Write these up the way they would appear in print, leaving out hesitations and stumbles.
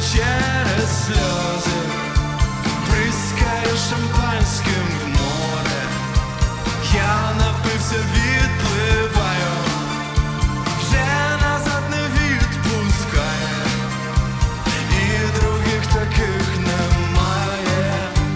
через сльози, бризкає шампанським в море. Я напився, відпливаю, вже назад не відпускає, і других таких немає.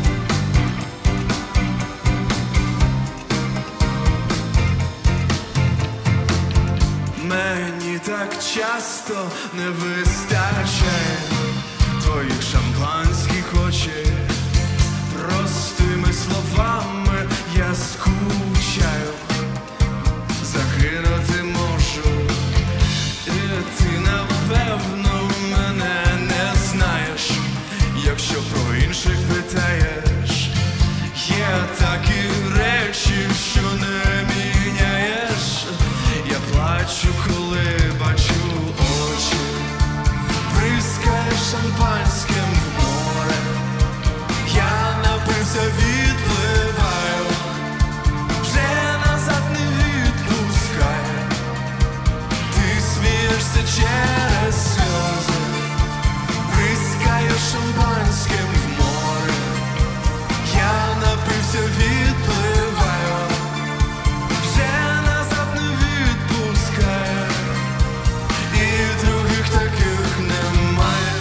Мені так часто не вистачає твоїх шампанських очей. Простими словами я скучаю, загинути можу, і ти напевно мене не знаєш. Якщо про інших питаєш, є такі речі, що не міняєш. Я плачу, коли бачу очі, бризкає шампанським в море. Я напився, відпливаю, вже назад не відпускає. Ти смієшся через сльози, бризкає шампанським в море. Я напився, відпливаю, вже назад не відпускає, і других таких немає.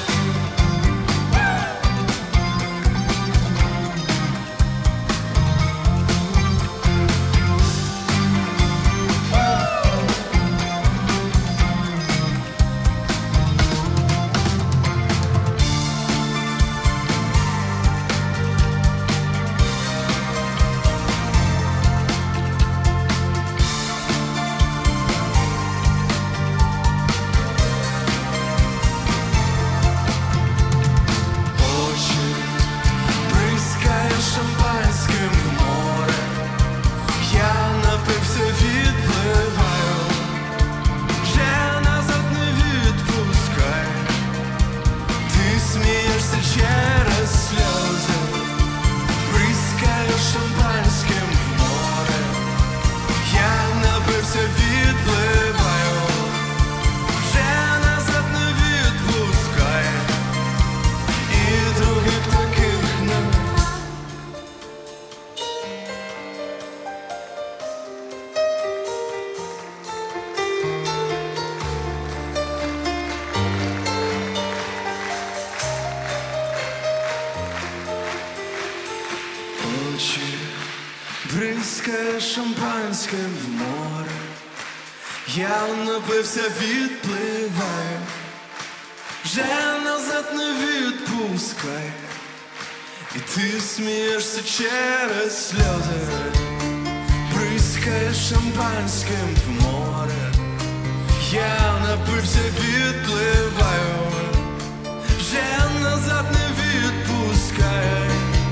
Шампанським в море. Я напився, відпливаю, вже назад не відпускай. Ти смієшся через сльози, бризкає шампанським в море. Я напився, відпливаю, вже назад не відпускай, і других таких немає. Бризкає шампанським в море. Я напився, відпливаю, вже назад не відпускай, і ти смієшся через сльози, бризкає шампанським в море. Я напився, відпливаю, вже назад не відпускай.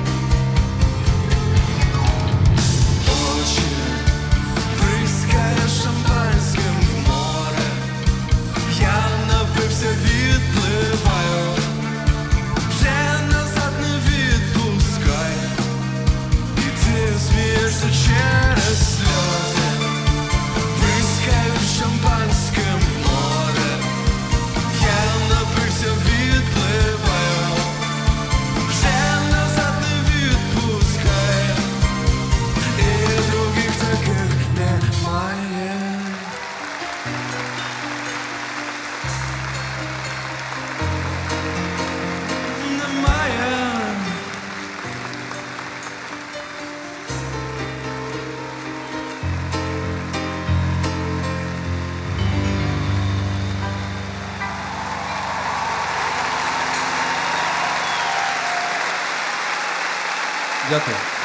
Шампанським в море. Я напився, відпливаю, вже назад не відпускай, і ти смієшся через сльози, бризкає шампанським в море. Я напився, відпливаю, вже назад не відпускай, і других таких немає. Дякую.